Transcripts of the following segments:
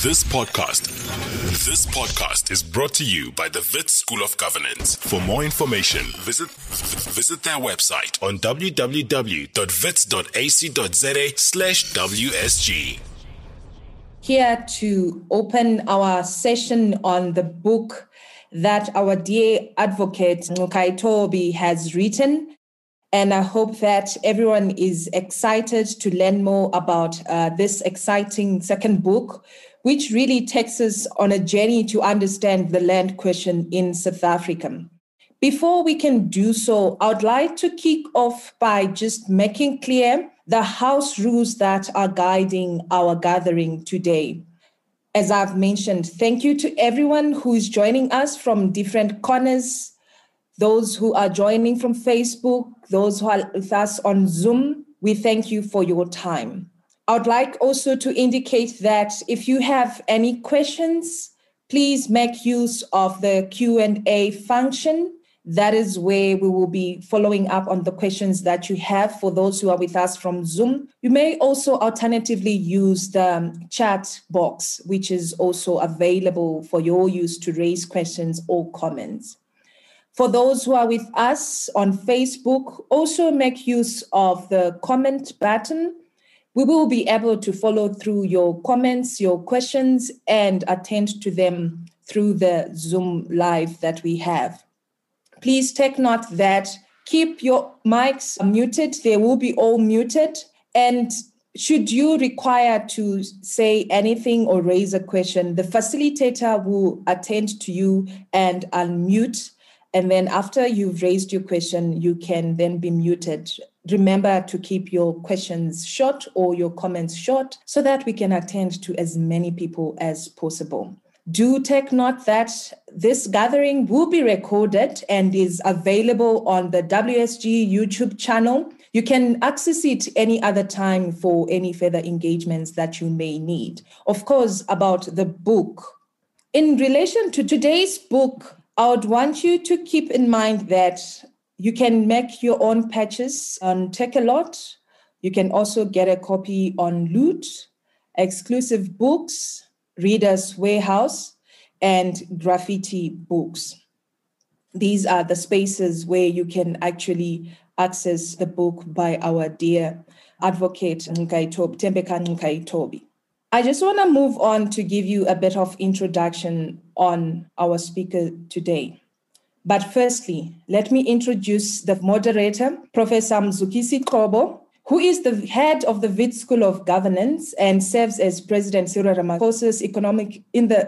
This podcast is brought to you by the Wits School of Governance. For more information, visit their website on www.wits.ac.za/WSG. Here to open our session on the book that our dear advocate Ncukayi Toby has written. And I hope that everyone is excited to learn more about this exciting second book, which really takes us on a journey to understand the land question in South Africa. Before we can do so, I would like to kick off by just making clear the house rules that are guiding our gathering today. As I've mentioned, thank you to everyone who is joining us from different corners, those who are joining from Facebook, those who are with us on Zoom. We thank you for your time. I would like also to indicate that if you have any questions, please make use of the Q&A function. That is where we will be following up on the questions that you have for those who are with us from Zoom. You may also alternatively use the chat box, which is also available for your use to raise questions or comments. For those who are with us on Facebook, also make use of the comment button. We will be able to follow through your comments, your questions, and attend to them through the Zoom live that we have. Please take note that keep your mics muted. They will be all muted. And should you require to say anything or raise a question, the facilitator will attend to you and unmute. And then after you've raised your question, you can then be muted. Remember to keep your questions short or your comments short so that we can attend to as many people as possible. Do take note that this gathering will be recorded and is available on the WSG YouTube channel. You can access it any other time for any further engagements that you may need. Of course, about the book. In relation to today's book, I would want you to keep in mind that you can make your own patches on Takealot. You can also get a copy on Loot, Exclusive Books, Reader's Warehouse, and Graffiti Books. These are the spaces where you can actually access the book by our dear advocate Thembeka Ncukayi Toby. I just want to move on to give you a bit of introduction on our speaker today. But firstly, let me introduce the moderator, Professor Mzukisi Qobo, who is the head of the Wits School of Governance and serves as President Cyril Ramaphosa's Economic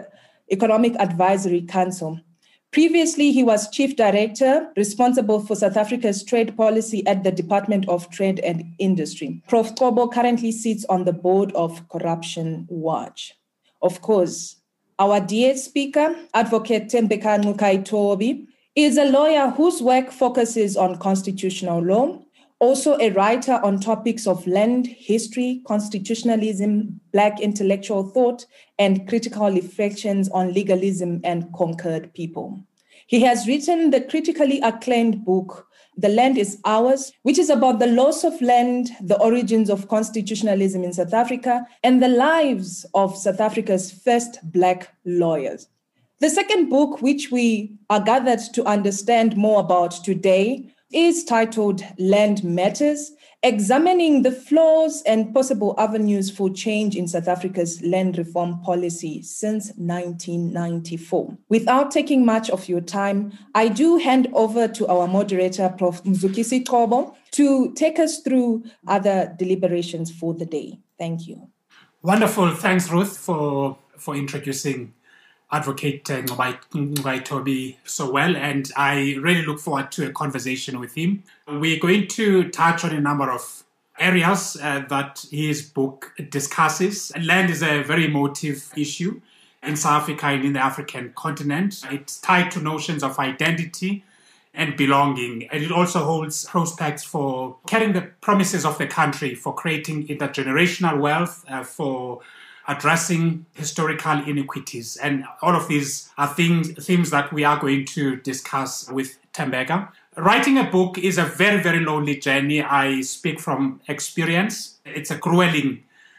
Advisory Council. Previously, he was Chief Director responsible for South Africa's trade policy at the Department of Trade and Industry. Prof. Qobo currently sits on the board of Corruption Watch. Of course, our dear speaker, Advocate Thembeka Ncukayi Toby, is a lawyer whose work focuses on constitutional law, also a writer on topics of land, history, constitutionalism, Black intellectual thought, and critical reflections on legalism and conquered people. He has written the critically acclaimed book, The Land is Ours, which is about the loss of land, the origins of constitutionalism in South Africa, and the lives of South Africa's first Black lawyers. The second book, which we are gathered to understand more about today, is titled Land Matters, examining the flaws and possible avenues for change in South Africa's land reform policy since 1994. Without taking much of your time, I do hand over to our moderator, Prof. Mzukisi Qobo, to take us through other deliberations for the day. Thank you. Wonderful. Thanks, Ruth, for introducing Advocate Ncukayi Toby so well, and I really look forward to a conversation with him. We're going to touch on a number of areas that his book discusses. Land is a very emotive issue in South Africa and in the African continent. It's tied to notions of identity and belonging, and it also holds prospects for carrying the promises of the country, for creating intergenerational wealth, for addressing historical inequities. And all of these are themes that we are going to discuss with Thembeka. Writing a book is a very, very lonely journey. I speak from experience. It's a grueling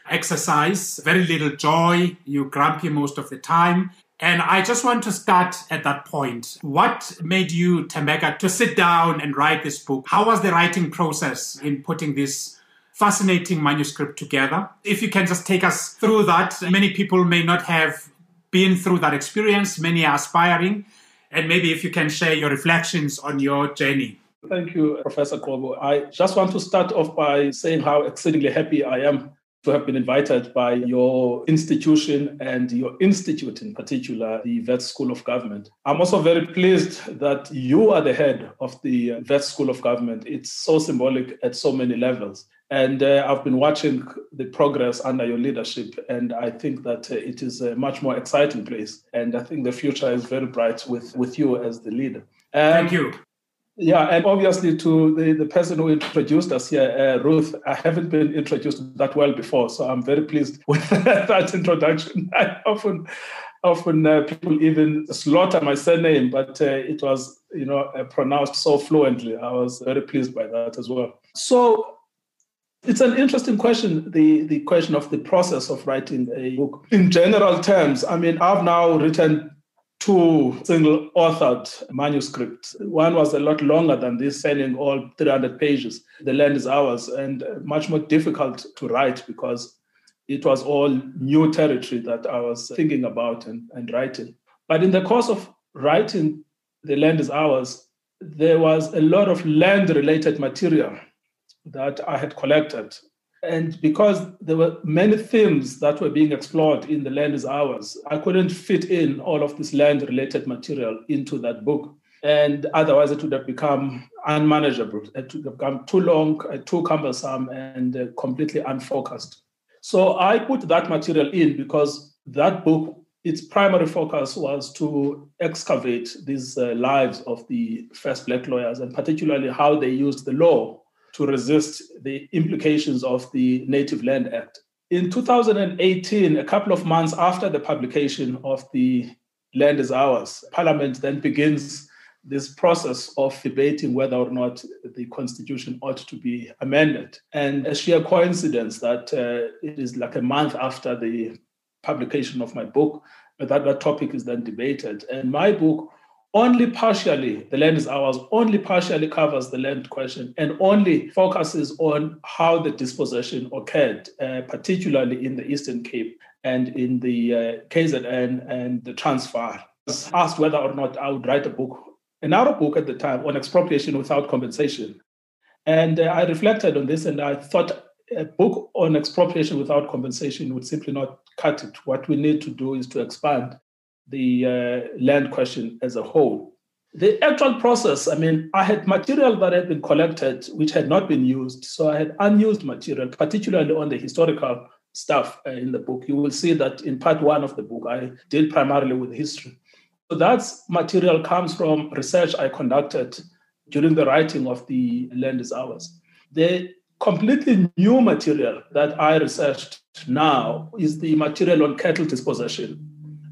exercise, very little joy, you're grumpy most of the time. And I just want to start at that point. What made you, Thembeka, to sit down and write this book? How was the writing process in putting this fascinating manuscript together? If you can just take us through that. Many people may not have been through that experience. Many are aspiring. And maybe if you can share your reflections on your journey. Thank you, Professor Kobo. I just want to start off by saying how exceedingly happy I am to have been invited by your institution and your institute in particular, the Wits School of Government. I'm also very pleased that you are the head of the Wits School of Government. It's so symbolic at so many levels. And I've been watching the progress under your leadership, and I think that it is a much more exciting place. And I think the future is very bright with you as the leader. Thank you. Yeah, and obviously to the person who introduced us here, Ruth, I haven't been introduced that well before, so I'm very pleased with that introduction. Often people even slaughter my surname, but it was, pronounced so fluently. I was very pleased by that as well. So it's an interesting question, the question of the process of writing a book. In general terms, I mean, I've now written 2 single-authored manuscripts. One was a lot longer than this, spanning all 300 pages. The Land is Ours, and much more difficult to write because it was all new territory that I was thinking about and writing. But in the course of writing The Land is Ours, there was a lot of land-related material that I had collected. And because there were many themes that were being explored in The Land is Ours, I couldn't fit in all of this land-related material into that book. And otherwise, it would have become unmanageable. It would have become too long, too cumbersome, and completely unfocused. So I put that material in because that book, its primary focus was to excavate these lives of the first Black lawyers, and particularly how they used the law to resist the implications of the Native Land Act. In 2018, a couple of months after the publication of The Land is Ours, Parliament then begins this process of debating whether or not the Constitution ought to be amended. And a sheer coincidence that it is like a month after the publication of my book, that topic is then debated. And my book only partially, The Land is Ours, only partially covers the land question and only focuses on how the dispossession occurred, particularly in the Eastern Cape and in the KZN and the Transvaal. I was asked whether or not I would write another book at the time on expropriation without compensation. And I reflected on this and I thought a book on expropriation without compensation would simply not cut it. What we need to do is to expand the land question as a whole. The actual process, I mean, I had material that had been collected which had not been used. So I had unused material, particularly on the historical stuff in the book. You will see that in part 1 of the book, I deal primarily with history. So that material comes from research I conducted during the writing of The Land is Ours. The completely new material that I researched now is the material on cattle dispossession.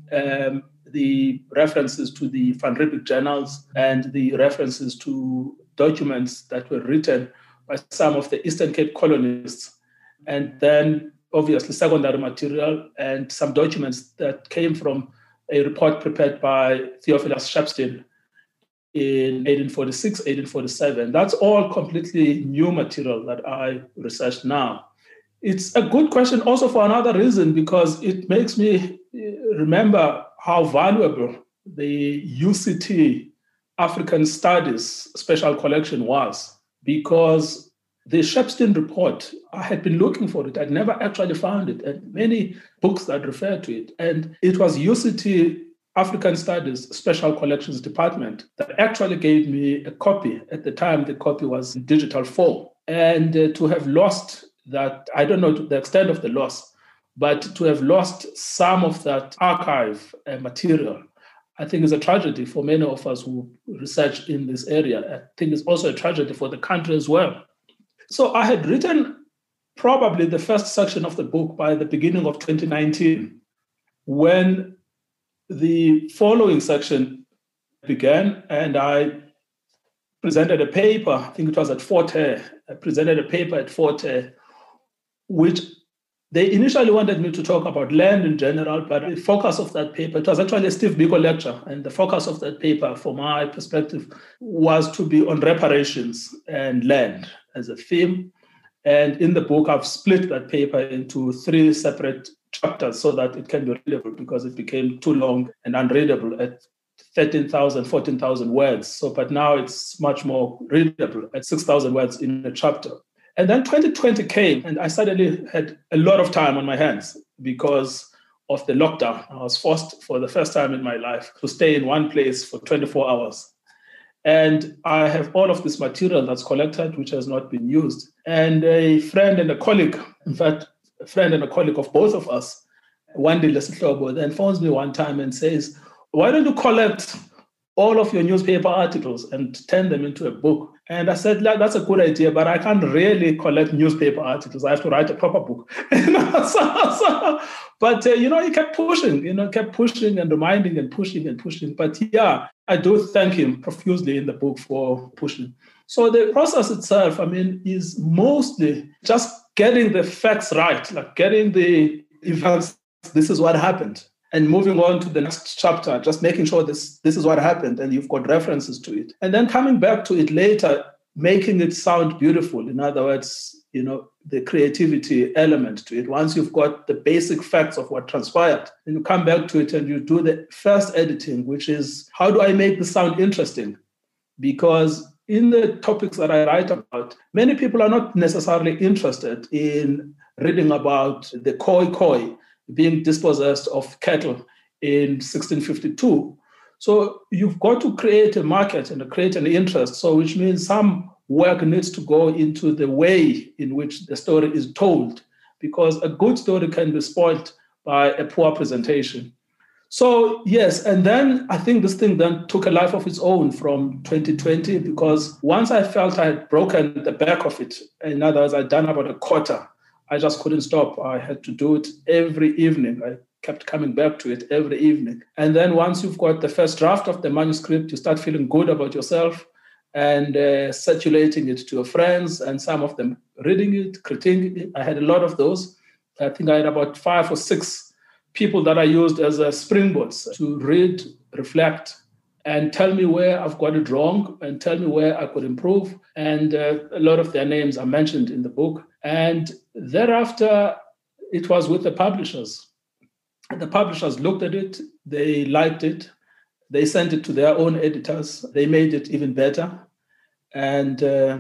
The references to the Van Riebeeck journals and the references to documents that were written by some of the Eastern Cape colonists, and then obviously secondary material and some documents that came from a report prepared by Theophilus Shepstein in 1846, 1847. That's all completely new material that I researched now. It's a good question also for another reason, because it makes me remember how valuable the UCT African Studies Special Collection was, because the Shepstein report, I had been looking for it. I'd never actually found it, and many books that refer to it. And it was UCT African Studies Special Collections Department that actually gave me a copy. At the time, the copy was in digital form. And to have lost that, I don't know the extent of the loss, but to have lost some of that archive material, I think is a tragedy for many of us who research in this area. I think it's also a tragedy for the country as well. So I had written probably the first section of the book by the beginning of 2019, when the following section began, and I presented a paper, I think it was at Fort Hare. I presented a paper at Fort Hare, which They initially wanted me to talk about land in general, but the focus of that paper, it was actually a Steve Biko lecture, and the focus of that paper, from my perspective, was to be on reparations and land as a theme. And in the book, I've split that paper into 3 separate chapters so that it can be readable, because it became too long and unreadable at 13,000, 14,000 words. But now it's much more readable at 6,000 words in a chapter. And then 2020 came, and I suddenly had a lot of time on my hands because of the lockdown. I was forced for the first time in my life to stay in one place for 24 hours. And I have all of this material that's collected, which has not been used. And a friend and a colleague, in fact, a friend and a colleague of both of us, Wandi Lesihlobo, then phones me one time and says, why don't you collect all of your newspaper articles and turn them into a book? And I said, that's a good idea, but I can't really collect newspaper articles. I have to write a proper book. But he kept pushing, and reminding and pushing and pushing. But yeah, I do thank him profusely in the book for pushing. So the process itself, is mostly just getting the facts right, like getting the events, this is what happened, and moving on to the next chapter, just making sure this is what happened and you've got references to it. And then coming back to it later, making it sound beautiful. In other words, the creativity element to it. Once you've got the basic facts of what transpired, then you come back to it and you do the first editing, which is, how do I make this sound interesting? Because in the topics that I write about, many people are not necessarily interested in reading about the Khoi being dispossessed of cattle in 1652. So you've got to create a market and create an interest. So which means some work needs to go into the way in which the story is told, because a good story can be spoiled by a poor presentation. So yes, and then I think this thing then took a life of its own from 2020, because once I felt I had broken the back of it, in other words, I'd done about a quarter, I just couldn't stop. I had to do it every evening. I kept coming back to it every evening. And then once you've got the first draft of the manuscript, you start feeling good about yourself and circulating it to your friends, and some of them reading it, critiquing it. I had a lot of those. I think I had about 5 or 6 people that I used as springboards to read, reflect, and tell me where I've got it wrong and tell me where I could improve. And a lot of their names are mentioned in the book. And thereafter, it was with the publishers. And the publishers looked at it, they liked it, they sent it to their own editors, they made it even better. And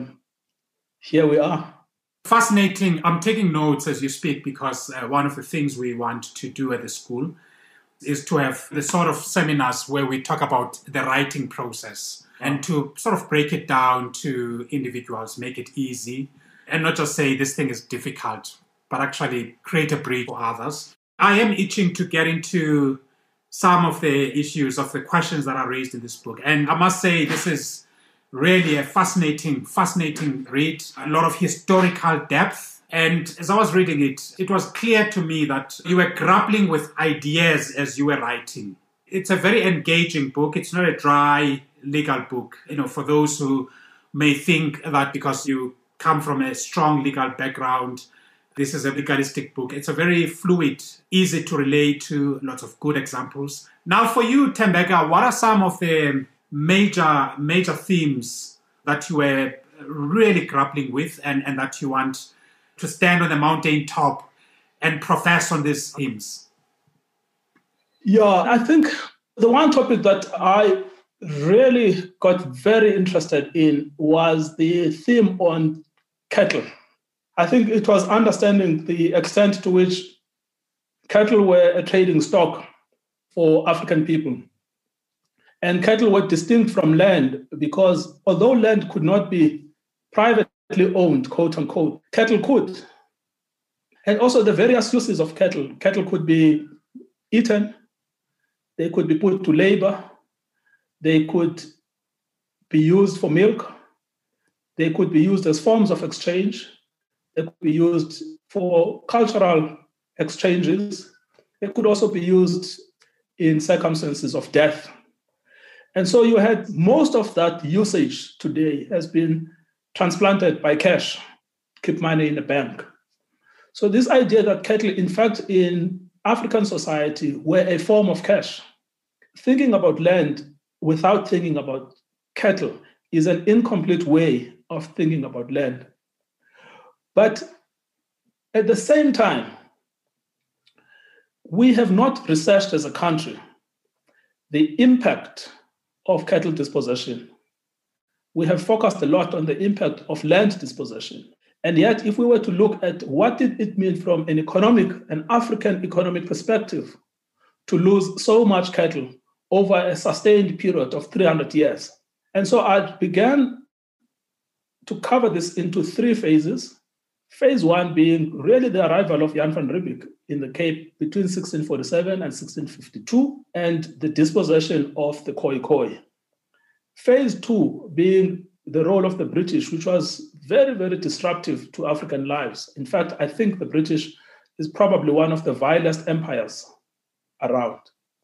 here we are. Fascinating. I'm taking notes as you speak, because one of the things we want to do at the school is to have the sort of seminars where we talk about the writing process and to sort of break it down to individuals, make it easy, and not just say this thing is difficult, but actually create a brief for others. I am itching to get into some of the issues of the questions that are raised in this book. And I must say, this is really a fascinating read, a lot of historical depth. And as I was reading it, it was clear to me that you were grappling with ideas as you were writing. It's a very engaging book. It's not a dry legal book. For those who may think that because you come from a strong legal background, this is a legalistic book. It's a very fluid, easy to relate to, lots of good examples. Now for you, Thembeka, what are some of the major themes that you were really grappling with and that you want to stand on the mountain top and profess on these themes? Yeah, I think the one topic that I really got very interested in was the theme on cattle. I think it was understanding the extent to which cattle were a trading stock for African people. And cattle were distinct from land because although land could not be privately owned, quote unquote, cattle could. And also the various uses of cattle. Cattle could be eaten, they could be put to labor, they could be used for milk, they could be used as forms of exchange, they could be used for cultural exchanges, they could also be used in circumstances of death. And so you had most of that usage today has been transplanted by cash, keep money in the bank. So this idea that cattle, in fact, in African society, were a form of cash. Thinking about land without thinking about cattle is an incomplete way of thinking about land. But at the same time, we have not researched as a country the impact of cattle dispossession. We have focused a lot on the impact of land dispossession. And yet, if we were to look at what did it mean from an African economic perspective to lose so much cattle over a sustained period of 300 years. And so I began to cover this into three phases. Phase one being really the arrival of Jan van Riebeeck in the Cape between 1647 and 1652, and the dispossession of the Khoi. Phase two being the role of the British, which was very, very disruptive to African lives. In fact, I think the British is probably one of the vilest empires around.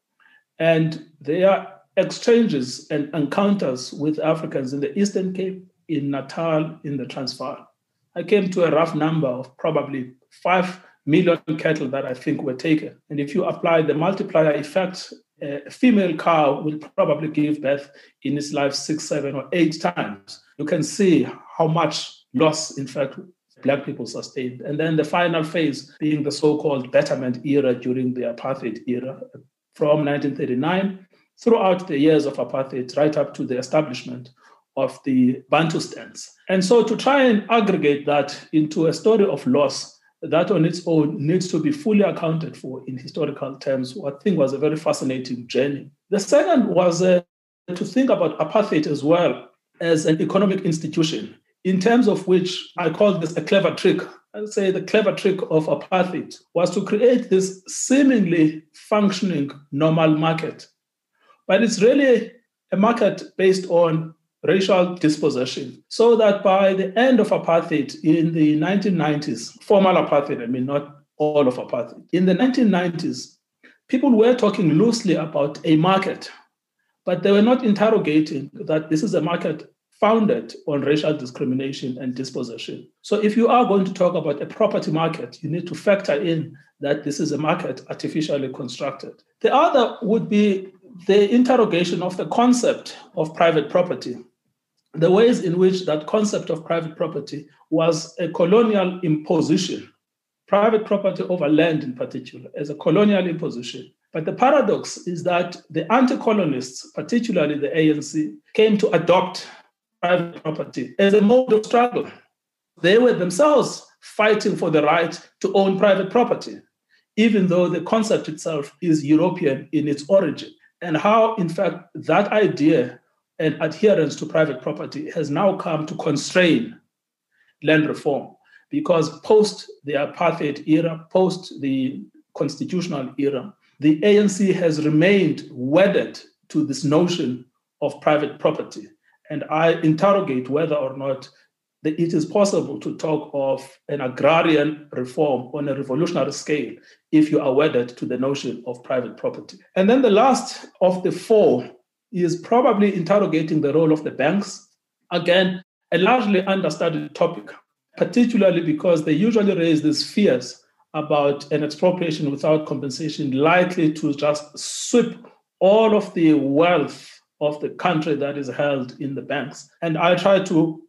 And their exchanges and encounters with Africans in the Eastern Cape, in Natal, in the Transvaal. I came to a rough number of probably 5 million cattle that I think were taken. And if you apply the multiplier effect, a female cow will probably give birth in its life 6, 7, or 8 times. You can see how much loss, in fact, Black people sustained. And then the final phase being the so-called betterment era during the apartheid era from 1939 throughout the years of apartheid, right up to the establishment of the Bantustans. And so to try and aggregate that into a story of loss, that on its own needs to be fully accounted for in historical terms, what I think was a very fascinating journey. The second was to think about apartheid as well as an economic institution, in terms of which I call this a clever trick. I would say the clever trick of apartheid was to create this seemingly functioning normal market. But it's really a market based on racial dispossession, so that by the end of apartheid in the 1990s, formal apartheid, I mean, not all of apartheid, in the 1990s, people were talking loosely about a market, but they were not interrogating that this is a market founded on racial discrimination and dispossession. So if you are going to talk about a property market, you need to factor in that this is a market artificially constructed. The other would be the interrogation of the concept of private property, the ways in which that concept of private property was a colonial imposition, private property over land in particular, as a colonial imposition. But the paradox is that the anti-colonists, particularly the ANC, came to adopt private property as a mode of struggle. They were themselves fighting for the right to own private property, even though the concept itself is European in its origin. And how, in fact, that idea and adherence to private property has now come to constrain land reform, because post the apartheid era, post the constitutional era, the ANC has remained wedded to this notion of private property. And I interrogate whether or not it is possible to talk of an agrarian reform on a revolutionary scale if you are wedded to the notion of private property. And then the last of the four is probably interrogating the role of the banks. Again, a largely understudied topic, particularly because they usually raise these fears about an expropriation without compensation likely to just sweep all of the wealth of the country that is held in the banks. And I try to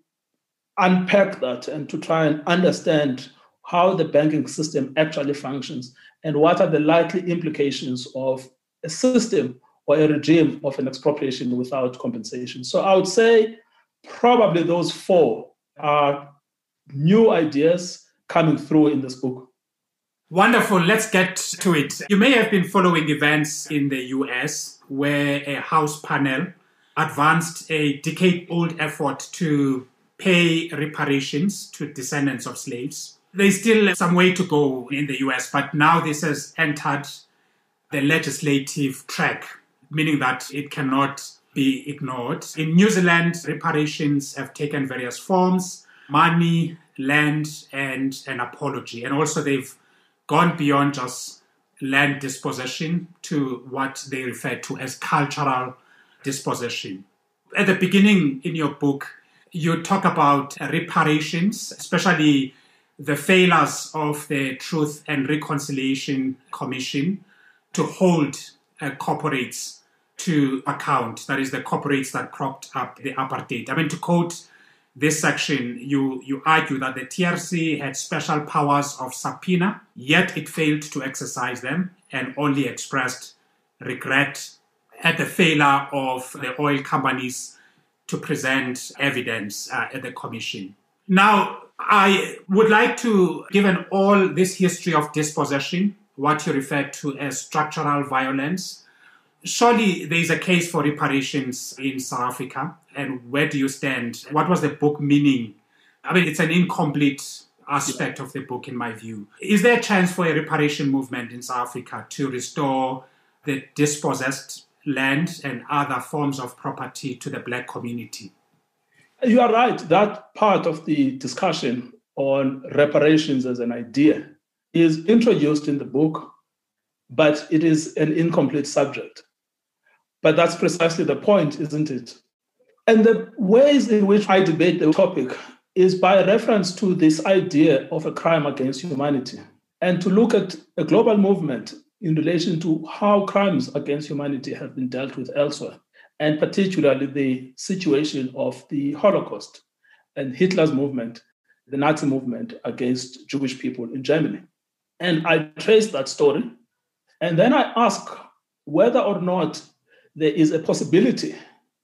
unpack that and to try and understand how the banking system actually functions and what are the likely implications of a system or a regime of an expropriation without compensation. So I would say probably those four are new ideas coming through in this book. Wonderful. Let's get to it. You may have been following events in the US where a House panel advanced a decade-old effort to pay reparations to descendants of slaves. There's still some way to go in the US, but now this has entered the legislative track, meaning that it cannot be ignored. In New Zealand, reparations have taken various forms: money, land, and an apology. And also they've gone beyond just land dispossession to what they refer to as cultural dispossession. At the beginning in your book, you talk about reparations, especially the failures of the Truth and Reconciliation Commission to hold corporates to account. That is, the corporates that propped up the apartheid. I mean, to quote this section, you argue that the TRC had special powers of subpoena, yet it failed to exercise them and only expressed regret at the failure of the oil companies to present evidence at the commission. Now, I would like to, given all this history of dispossession, what you refer to as structural violence, surely there is a case for reparations in South Africa. And where do you stand? What was the book meaning? I mean, it's an incomplete aspect of the book, in my view. Is there a chance for a reparation movement in South Africa to restore the dispossessed land and other forms of property to the Black community? You are right. That part of the discussion on reparations as an idea is introduced in the book, but it is an incomplete subject. But that's precisely the point, isn't it? And the ways in which I debate the topic is by reference to this idea of a crime against humanity, and to look at a global movement in relation to how crimes against humanity have been dealt with elsewhere, and particularly the situation of the Holocaust and Hitler's movement, the Nazi movement against Jewish people in Germany. And I trace that story, and then I ask whether or not there is a possibility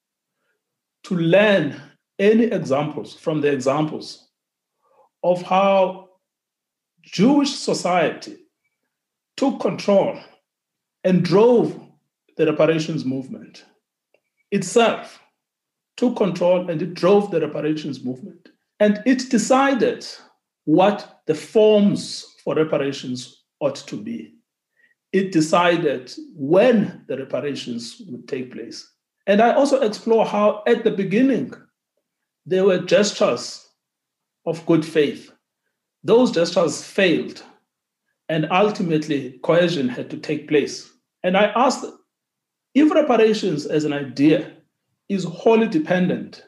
to learn any examples from the examples of how Jewish society took control and drove the reparations movement itself, took control and it drove the reparations movement. And it decided what the forms for reparations ought to be. It decided when the reparations would take place. And I also explore how at the beginning, there were gestures of good faith. Those gestures failed, and ultimately coercion had to take place. And I asked, if reparations as an idea is wholly dependent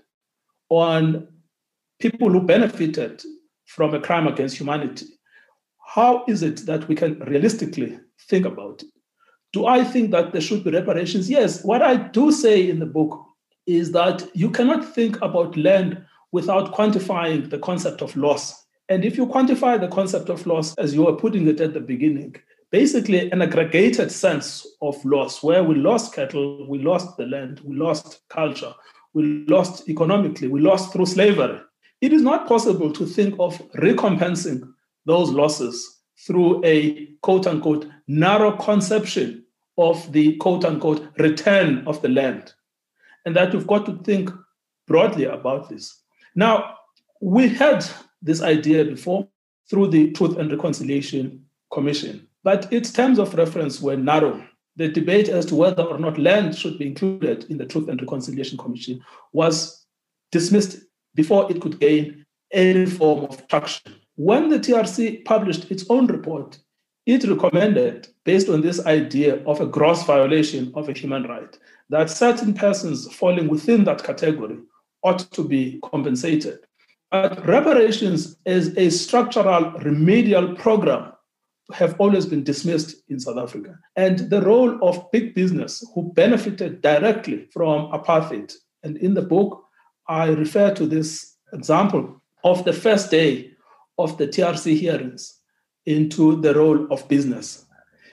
on people who benefited from a crime against humanity, how is it that we can realistically think about it? Do I think that there should be reparations? Yes. What I do say in the book is that you cannot think about land without quantifying the concept of loss. And if you quantify the concept of loss, as you were putting it at the beginning, basically an aggregated sense of loss, where we lost cattle, we lost the land, we lost culture, we lost economically, we lost through slavery. It is not possible to think of recompensing those losses through a quote-unquote narrow conception of the quote-unquote return of the land. And that we've got to think broadly about this. Now, we had this idea before through the Truth and Reconciliation Commission, but its terms of reference were narrow. The debate as to whether or not land should be included in the Truth and Reconciliation Commission was dismissed before it could gain any form of traction. When the TRC published its own report, it recommended, based on this idea of a gross violation of a human right, that certain persons falling within that category ought to be compensated. But reparations as a structural remedial program have always been dismissed in South Africa. And the role of big business who benefited directly from apartheid. And in the book, I refer to this example of the first day of the TRC hearings into the role of business,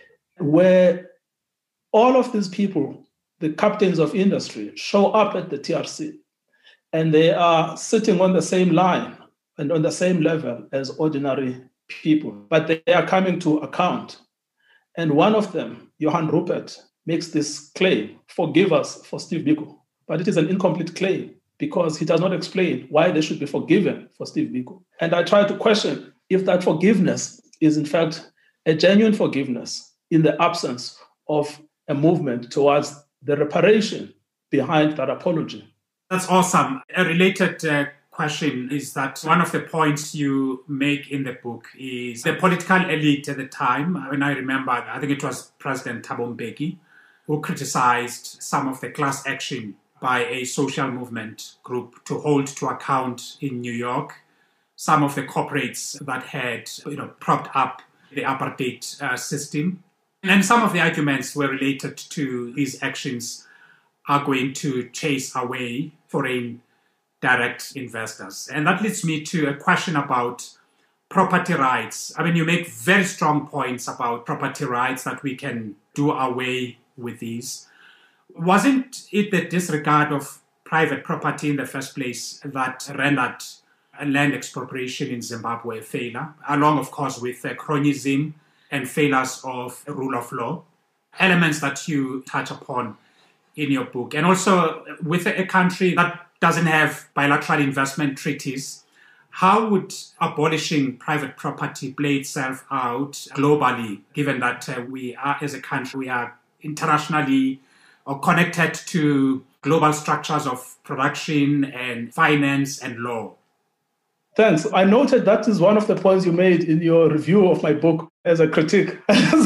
where all of these people, the captains of industry, show up at the TRC, and they are sitting on the same line and on the same level as ordinary people, but they are coming to account. And one of them, Johan Rupert, makes this claim, forgive us for Steve Biko. But it is an incomplete claim because he does not explain why they should be forgiven for Steve Biko. And I try to question if that forgiveness is in fact a genuine forgiveness in the absence of a movement towards the reparation behind that apology. That's awesome. A related question is that one of the points you make in the book is the political elite at the time. When I remember, I think it was President Thabo Mbeki, who criticized some of the class action by a social movement group to hold to account in New York some of the corporates that had propped up the apartheid system. And some of the arguments were related to these actions are going to chase away foreign direct investors. And that leads me to a question about property rights. I mean, you make very strong points about property rights, that we can do away with these. Wasn't it the disregard of private property in the first place that rendered land expropriation in Zimbabwe a failure, along, of course, with cronyism and failures of rule of law, elements that you touch upon in your book? And also, with a country that doesn't have bilateral investment treaties, how would abolishing private property play itself out globally, given that we are, as a country, we are internationally or connected to global structures of production and finance and law? Thanks. I noted that is one of the points you made in your review of my book as a critique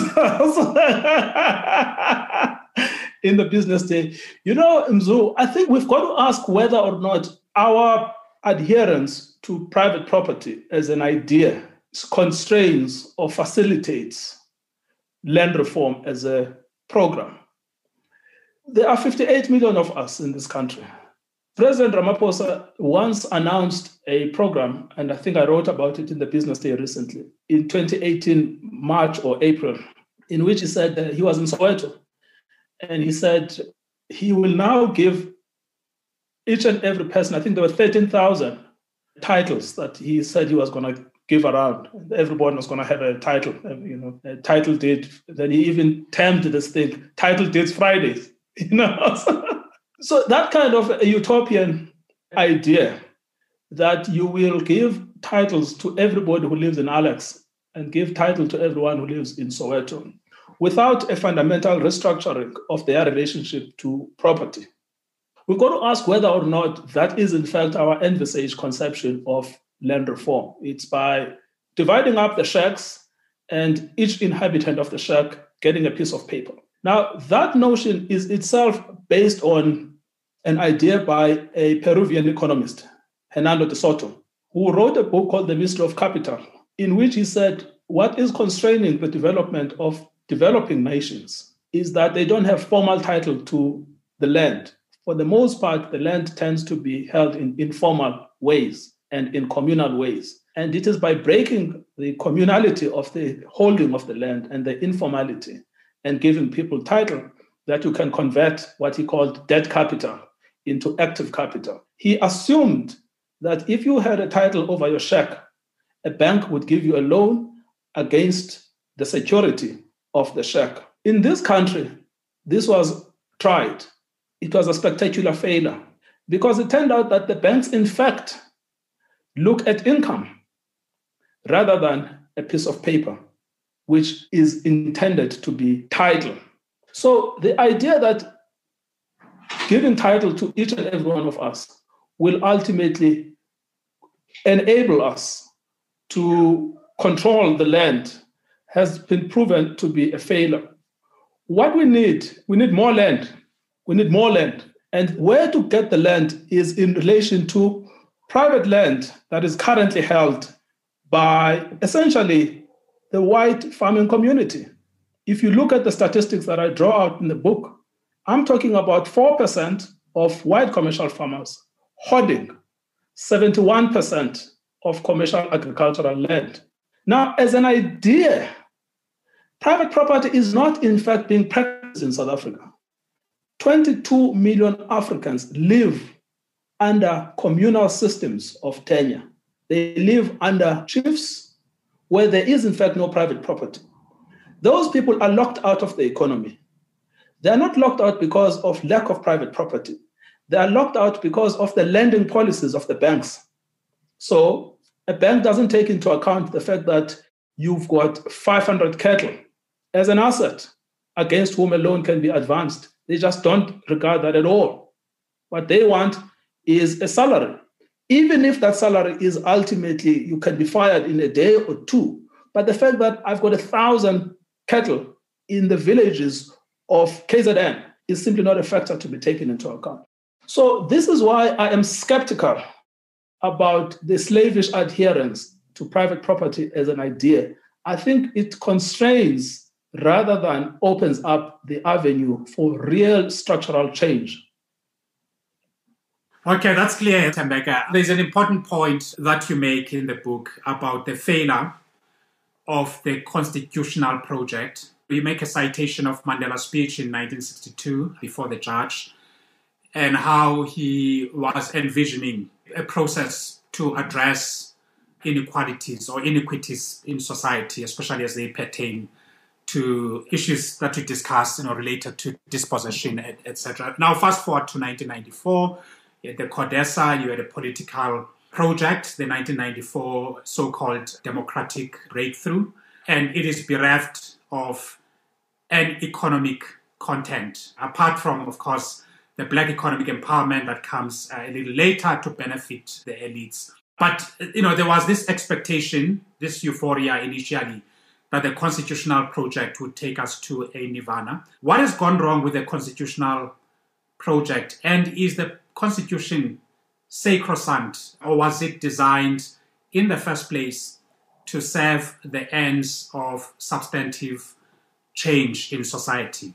in the Business Day. Mzu, I think we've got to ask whether or not our adherence to private property as an idea constrains or facilitates land reform as a program. There are 58 million of us in this country. President Ramaphosa once announced a program, and I think I wrote about it in the Business Day recently, in 2018, March or April, in which he said that he was in Soweto. And he said he will now give each and every person, I think there were 13,000 titles that he said he was going to give around. Everyone was going to have a title, a title deed. Then he even termed this thing, Title Deeds Fridays. So that kind of a utopian idea that you will give titles to everybody who lives in Alex and give title to everyone who lives in Soweto without a fundamental restructuring of their relationship to property. We've got to ask whether or not that is in fact our envisaged conception of land reform. It's by dividing up the shacks and each inhabitant of the shack getting a piece of paper. Now, that notion is itself based on an idea by a Peruvian economist, Hernando de Soto, who wrote a book called The Mystery of Capital, in which he said what is constraining the development of developing nations is that they don't have formal title to the land. For the most part, the land tends to be held in informal ways and in communal ways. And it is by breaking the communality of the holding of the land and the informality and giving people title that you can convert what he called dead capital into active capital. He assumed that if you had a title over your shack, a bank would give you a loan against the security of the shack. In this country, this was tried. It was a spectacular failure because it turned out that the banks, in fact, look at income rather than a piece of paper, which is intended to be title. So the idea that giving title to each and every one of us will ultimately enable us to control the land has been proven to be a failure. What we need more land. We need more land. And where to get the land is in relation to private land that is currently held by essentially the white farming community. If you look at the statistics that I draw out in the book, I'm talking about 4% of white commercial farmers hoarding 71% of commercial agricultural land. Now, as an idea, private property is not in fact being practiced in South Africa. 22 million Africans live under communal systems of tenure. They live under chiefs where there is in fact no private property. Those people are locked out of the economy. They are not locked out because of lack of private property. They are locked out because of the lending policies of the banks. So a bank doesn't take into account the fact that you've got 500 cattle as an asset against whom a loan can be advanced. They just don't regard that at all. What they want is a salary. Even if that salary is ultimately, you can be fired in a day or two. But the fact that I've got 1,000 cattle in the villages of KZN is simply not a factor to be taken into account. So this is why I am skeptical about the slavish adherence to private property as an idea, I think it constrains rather than opens up the avenue for real structural change. Okay, that's clear, Thembeka. There's an important point that you make in the book about the failure of the constitutional project. You make a citation of Mandela's speech in 1962 before the judge and how he was envisioning a process to address inequalities or inequities in society, especially as they pertain to issues that we discussed, related to dispossession, etc. Now, fast forward to 1994, at the CODESA, you had a political project, the 1994 so-called democratic breakthrough, and it is bereft of an economic content, apart from, of course, the Black economic empowerment that comes a little later to benefit the elites. But, there was this expectation, this euphoria initially, that the constitutional project would take us to a nirvana. What has gone wrong with the constitutional project? And is the constitution sacrosanct, or was it designed in the first place to serve the ends of substantive change in society?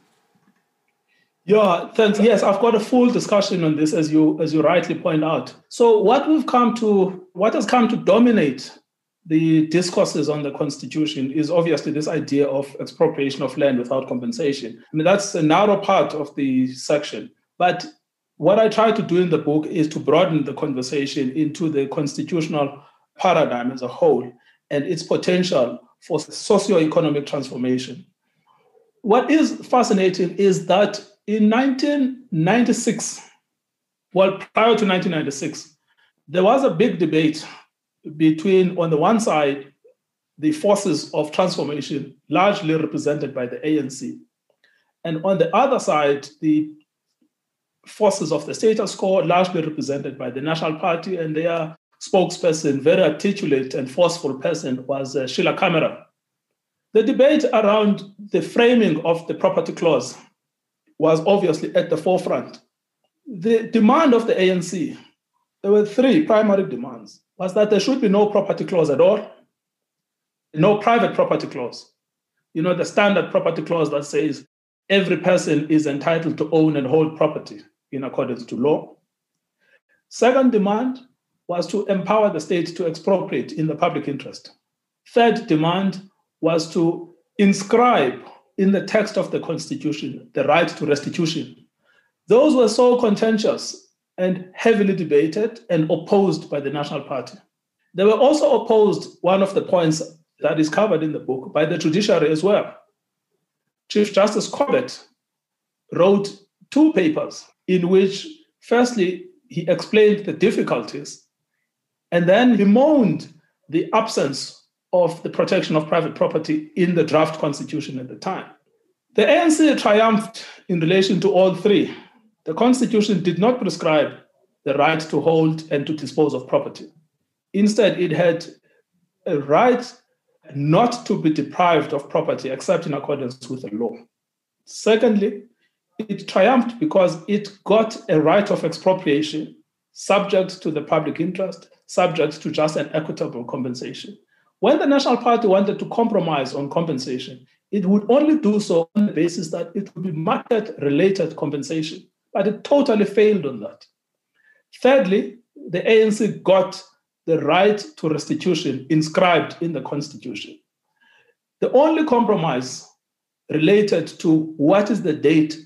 Yeah, thanks. Yes, I've got a full discussion on this, as you rightly point out. So what has come to dominate the discourses on the Constitution is obviously this idea of expropriation of land without compensation. I mean, that's a narrow part of the section. But what I try to do in the book is to broaden the conversation into the constitutional paradigm as a whole and its potential for socio-economic transformation. What is fascinating is that in 1996, prior to 1996, there was a big debate between, on the one side, the forces of transformation, largely represented by the ANC, and on the other side, the forces of the status quo, largely represented by the National Party, and their spokesperson, very articulate and forceful person, was Sheila Kamara. The debate around the framing of the property clause was obviously at the forefront. The demand of the ANC, there were three primary demands, was that there should be no property clause at all, no private property clause. The standard property clause that says every person is entitled to own and hold property in accordance to law. Second demand was to empower the state to expropriate in the public interest. Third demand was to inscribe in the text of the Constitution the right to restitution. Those were so contentious and heavily debated and opposed by the National Party. They were also opposed, one of the points that is covered in the book, by the judiciary as well. Chief Justice Corbett wrote two papers in which, firstly, he explained the difficulties, and then he bemoaned the absence of the protection of private property in the draft constitution at the time. The ANC triumphed in relation to all three. The constitution did not prescribe the right to hold and to dispose of property. Instead, it had a right not to be deprived of property except in accordance with the law. Secondly, it triumphed because it got a right of expropriation subject to the public interest, subject to just and equitable compensation. When the National Party wanted to compromise on compensation, it would only do so on the basis that it would be market-related compensation, but it totally failed on that. Thirdly, the ANC got the right to restitution inscribed in the Constitution. The only compromise related to what is the date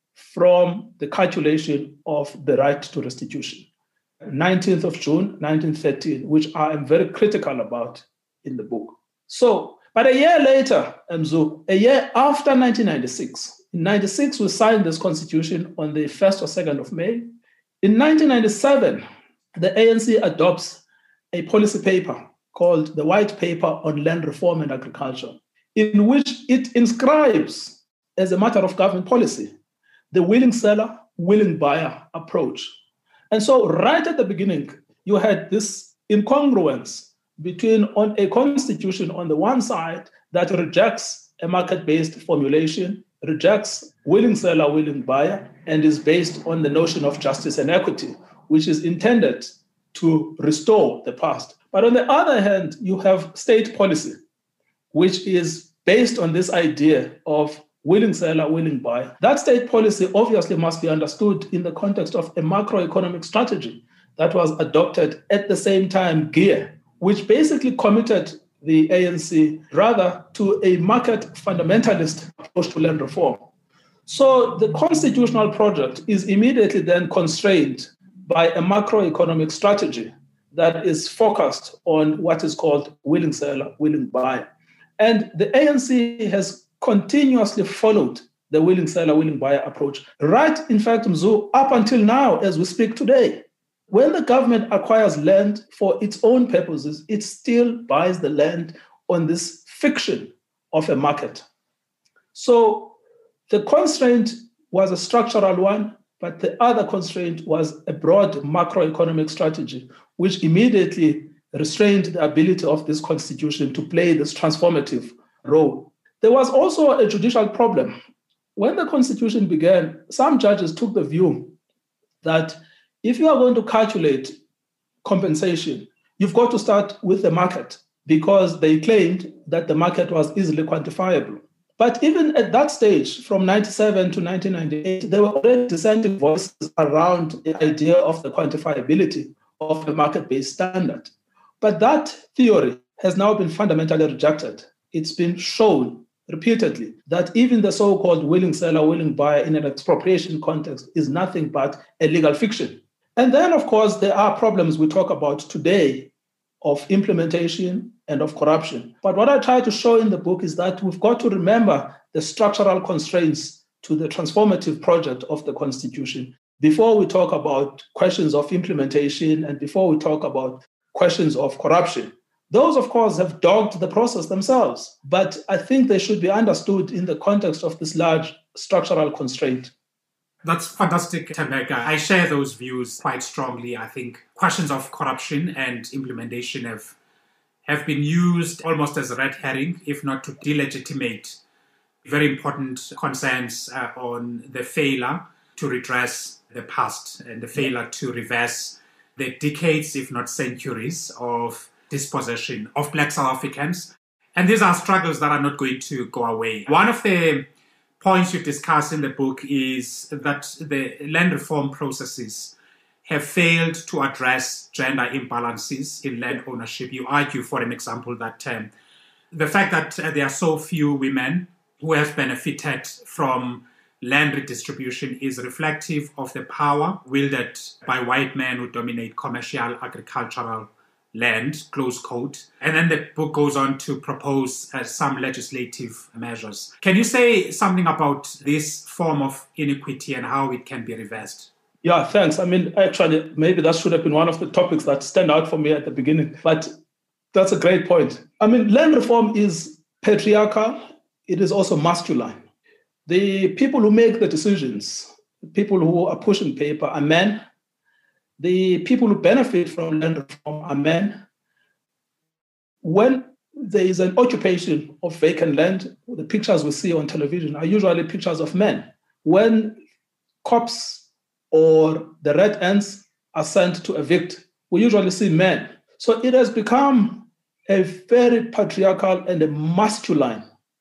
from the calculation of the right to restitution, 19th of June, 1913, which I am very critical about in the book. So, but a year later, Mzu, a year after 1996, in 96, we signed this constitution on the 1st or 2nd of May. In 1997, the ANC adopts a policy paper called the White Paper on Land Reform and Agriculture, in which it inscribes as a matter of government policy the willing seller, willing buyer approach. And so right at the beginning, you had this incongruence between on a constitution on the one side that rejects a market-based formulation, rejects willing seller, willing buyer, and is based on the notion of justice and equity, which is intended to restore the past. But on the other hand, you have state policy, which is based on this idea of willing seller, willing buyer. That state policy obviously must be understood in the context of a macroeconomic strategy that was adopted at the same time, GEAR, which basically committed the ANC rather to a market fundamentalist approach to land reform. So the constitutional project is immediately then constrained by a macroeconomic strategy that is focused on what is called willing seller, willing buyer. And the ANC has continuously followed the willing seller, willing buyer approach, right, in fact, Mzu, up until now, as we speak today. When the government acquires land for its own purposes, it still buys the land on this fiction of a market. So the constraint was a structural one, but the other constraint was a broad macroeconomic strategy, which immediately restrained the ability of this constitution to play this transformative role. There was also a judicial problem. When the constitution began, some judges took the view that if you are going to calculate compensation, you've got to start with the market, because they claimed that the market was easily quantifiable. But even at that stage, from 1997 to 1998, there were already dissenting voices around the idea of the quantifiability of a market-based standard. But that theory has now been fundamentally rejected. It's been shown repeatedly that even the so-called willing seller, willing buyer in an expropriation context is nothing but a legal fiction. And then, of course, there are problems we talk about today of implementation and of corruption. But what I try to show in the book is that we've got to remember the structural constraints to the transformative project of the Constitution before we talk about questions of implementation and before we talk about questions of corruption. Those, of course, have dogged the process themselves, but I think they should be understood in the context of this large structural constraint. That's fantastic, Thembeka. I share those views quite strongly. I think questions of corruption and implementation have been used almost as a red herring, if not to delegitimate very important concerns on the failure to redress the past and the failure to reverse the decades, if not centuries, of dispossession of Black South Africans. And these are struggles that are not going to go away. One of the points you discuss in the book is that the land reform processes have failed to address gender imbalances in land ownership. You argue, for an example, that the fact that there are so few women who have benefited from land redistribution is reflective of the power wielded by white men who dominate commercial agricultural land, close quote. And then the book goes on to propose some legislative measures. Can you say something about this form of inequity and how it can be reversed? Yeah, thanks. I mean, actually, maybe that should have been one of the topics that stand out for me at the beginning, but that's a great point. I mean, land reform is patriarchal. It is also masculine. The people who make the decisions, the people who are pushing paper are men. The people who benefit from land reform are men. When there is an occupation of vacant land, the pictures we see on television are usually pictures of men. When cops or the red ants are sent to evict, we usually see men. So it has become a very patriarchal and a masculine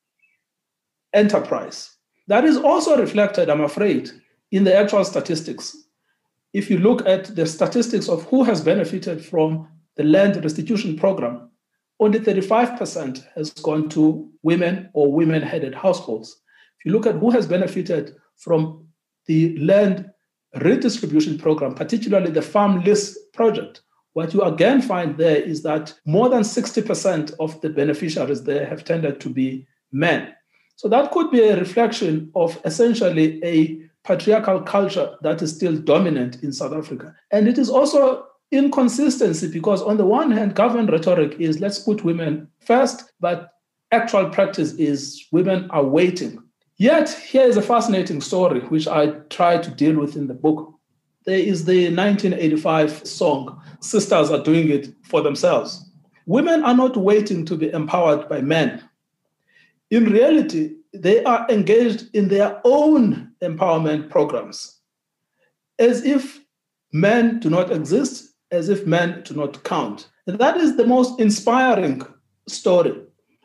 enterprise. That is also reflected, I'm afraid, in the actual statistics. If you look at the statistics of who has benefited from the land restitution program, only 35% has gone to women or women-headed households. If you look at who has benefited from the land redistribution program, particularly the farm lease project, what you again find there is that more than 60% of the beneficiaries there have tended to be men. So that could be a reflection of essentially a patriarchal culture that is still dominant in South Africa. And it is also inconsistency because on the one hand, government rhetoric is let's put women first, but actual practice is women are waiting. Yet here is a fascinating story, which I try to deal with in the book. There is the 1985 song, Sisters Are Doing It for Themselves. Women are not waiting to be empowered by men. In reality, they are engaged in their own empowerment programs. As if men do not exist, as if men do not count. And that is the most inspiring story.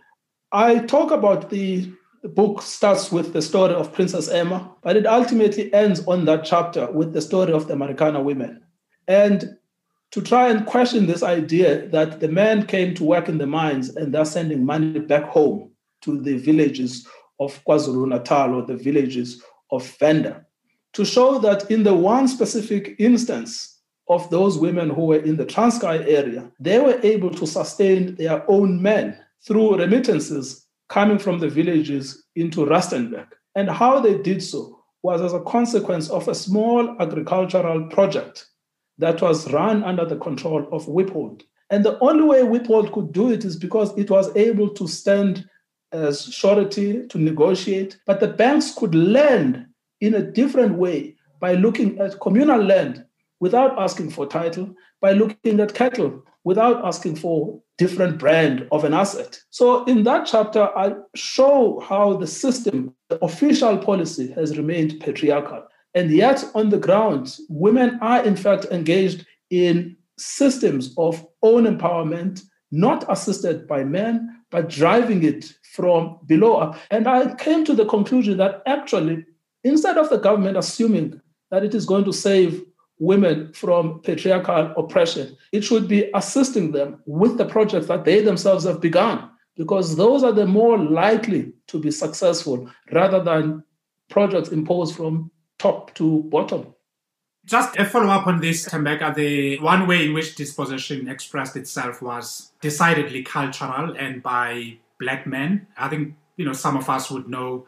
I talk about the book starts with the story of Princess Emma, but it ultimately ends on that chapter with the story of the Marikana women. And to try and question this idea that the men came to work in the mines and they're sending money back home to the villages of KwaZulu-Natal or the villages of Venda, to show that in the one specific instance of those women who were in the Transkei area, they were able to sustain their own men through remittances coming from the villages into Rustenburg. And how they did so was as a consequence of a small agricultural project that was run under the control of Wiphold. And the only way Wiphold could do it is because it was able to stand as surety to negotiate, but the banks could lend in a different way by looking at communal land without asking for title, by looking at cattle without asking for different brand of an asset. So in that chapter, I show how the system, the official policy has remained patriarchal. And yet on the ground, women are in fact engaged in systems of own empowerment, not assisted by men, but driving it from below up. And I came to the conclusion that actually, instead of the government assuming that it is going to save women from patriarchal oppression, it should be assisting them with the projects that they themselves have begun, because those are the more likely to be successful rather than projects imposed from top to bottom. Just a follow-up on this, Thembeka, the one way in which dispossession expressed itself was decidedly cultural and by Black men. I think, some of us would know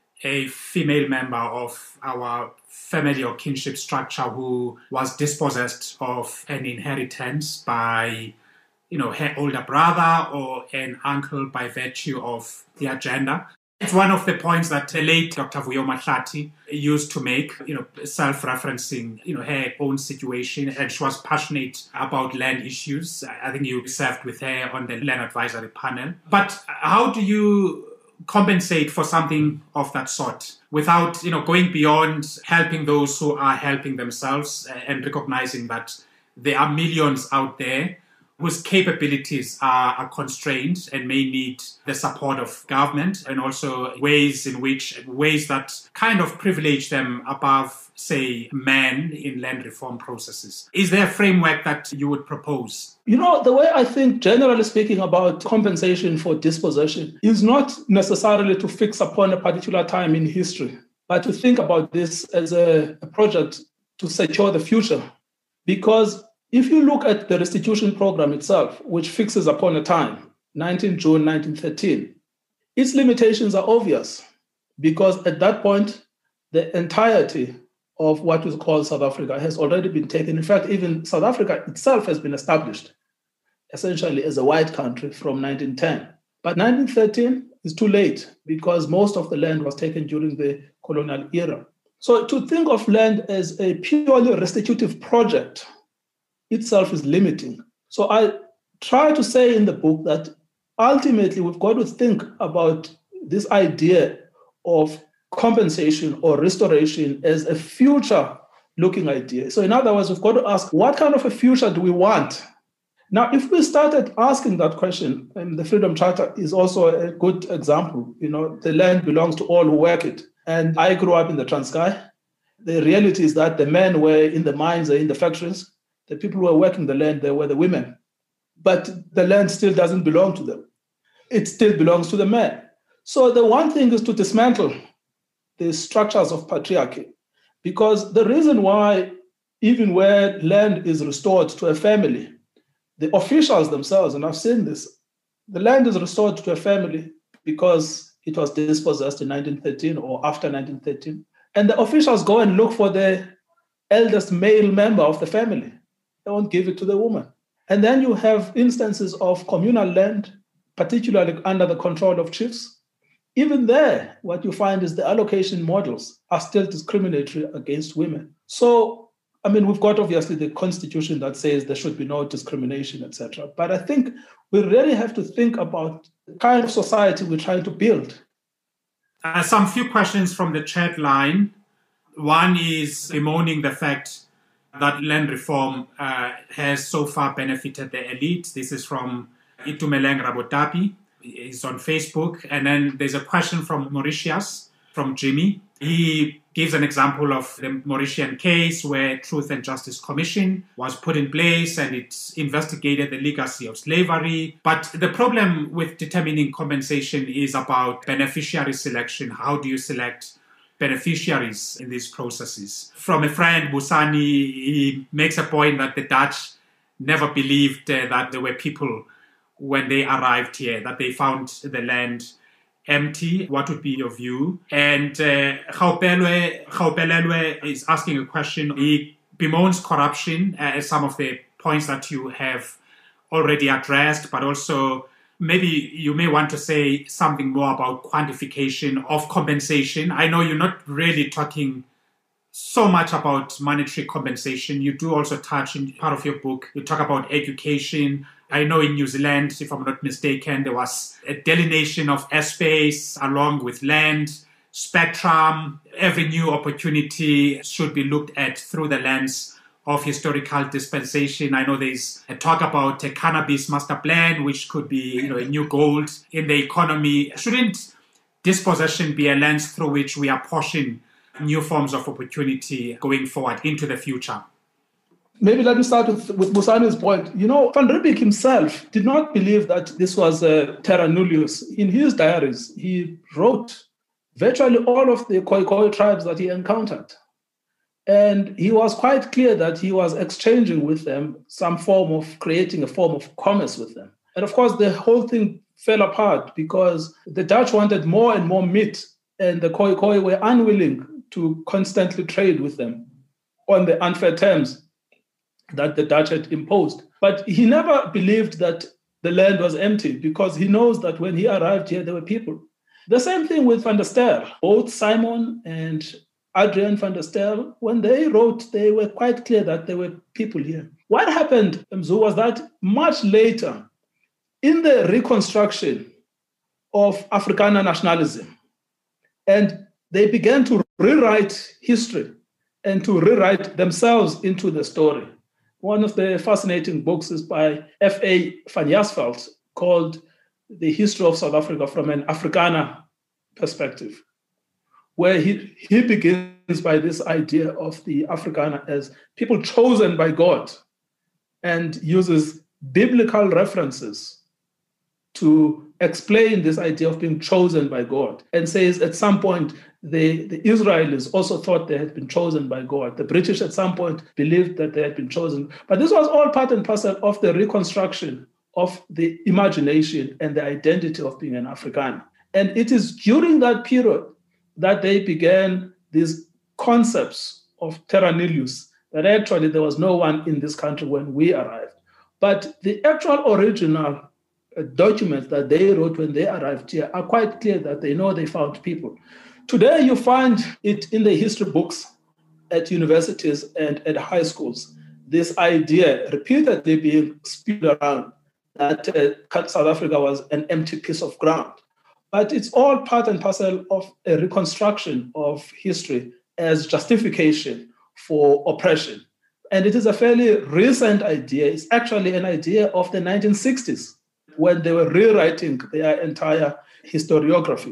a female member of our family or kinship structure who was dispossessed of an inheritance by, her older brother or an uncle by virtue of their gender. It's one of the points that the late Dr. Vuyo Mahlati used to make, self-referencing, her own situation, and she was passionate about land issues. I think you served with her on the land advisory panel. But how do you compensate for something of that sort without, going beyond helping those who are helping themselves and recognizing that there are millions out there whose capabilities are constrained and may need the support of government, and also ways that kind of privilege them above, say, men in land reform processes. Is there a framework that you would propose? The way I think, generally speaking, about compensation for dispossession is not necessarily to fix upon a particular time in history, but to think about this as a project to secure the future. Because if you look at the restitution program itself, which fixes upon a time, 19 June 1913, its limitations are obvious, because at that point, the entirety of what is called South Africa has already been taken. In fact, even South Africa itself has been established essentially as a white country from 1910. But 1913 is too late, because most of the land was taken during the colonial era. So to think of land as a purely restitutive project itself is limiting. So I try to say in the book that ultimately we've got to think about this idea of compensation or restoration as a future-looking idea. So in other words, we've got to ask, what kind of a future do we want? Now, if we started asking that question, and the Freedom Charter is also a good example, the land belongs to all who work it. And I grew up in the Transkei. The reality is that the men were in the mines or in the factories. The people who were working the land, they were the women. But the land still doesn't belong to them. It still belongs to the men. So the one thing is to dismantle the structures of patriarchy. Because the reason why, even where land is restored to a family, the officials themselves, and I've seen this, the land is restored to a family because it was dispossessed in 1913 or after 1913. And the officials go and look for the eldest male member of the family. They won't give it to the woman. And then you have instances of communal land, particularly under the control of chiefs. Even there, what you find is the allocation models are still discriminatory against women. So, we've got obviously the constitution that says there should be no discrimination, etc. But I think we really have to think about the kind of society we're trying to build. Some few questions from the chat line. One is bemoaning the fact that land reform has so far benefited the elite. This is from Itumeleng Rabotapi. He's on Facebook. And then there's a question from Mauritius, from Jimmy. He gives an example of the Mauritian case where Truth and Justice Commission was put in place and it investigated the legacy of slavery. But the problem with determining compensation is about beneficiary selection. How do you select beneficiaries in these processes? From a friend, Busani, he makes a point that the Dutch never believed that there were people when they arrived here, that they found the land empty. What would be your view? And Gaupelelwe is asking a question. He bemoans corruption as some of the points that you have already addressed, but also maybe you may want to say something more about quantification of compensation. I know you're not really talking so much about monetary compensation. You do also touch in part of your book, you talk about education. I know in New Zealand, if I'm not mistaken, there was a delineation of airspace along with land, spectrum. Every new opportunity should be looked at through the lens of historical dispensation. I know there's a talk about a cannabis master plan, which could be, a new gold in the economy. Shouldn't dispossession be a lens through which we apportion new forms of opportunity going forward into the future? Maybe let me start with Busani's point. Van Riebeeck himself did not believe that this was a terra nullius. In his diaries, he wrote virtually all of the Khoikhoi tribes that he encountered. And he was quite clear that he was exchanging with them creating a form of commerce with them. And of course, the whole thing fell apart because the Dutch wanted more and more meat, and the Khoikhoi were unwilling to constantly trade with them on the unfair terms that the Dutch had imposed. But he never believed that the land was empty because he knows that when he arrived here, there were people. The same thing with Van der Stel. Both Simon and Adrian van der Stel, when they wrote, they were quite clear that there were people here. What happened, Mzu, was that much later, in the reconstruction of Afrikaner nationalism, and they began to rewrite history and to rewrite themselves into the story. One of the fascinating books is by F.A. van Jaarsveld called The History of South Africa from an Afrikaner Perspective, where he begins by this idea of the Afrikaner as people chosen by God and uses biblical references to explain this idea of being chosen by God, and says at some point the Israelis also thought they had been chosen by God. The British at some point believed that they had been chosen. But this was all part and parcel of the reconstruction of the imagination and the identity of being an Afrikaner. And it is during that period that they began these concepts of terra nullius, that actually there was no one in this country when we arrived. But the actual original documents that they wrote when they arrived here are quite clear that they know they found people. Today, you find it in the history books at universities and at high schools, this idea repeatedly being spewed around that South Africa was an empty piece of ground. But it's all part and parcel of a reconstruction of history as justification for oppression. And it is a fairly recent idea. It's actually an idea of the 1960s, when they were rewriting their entire historiography.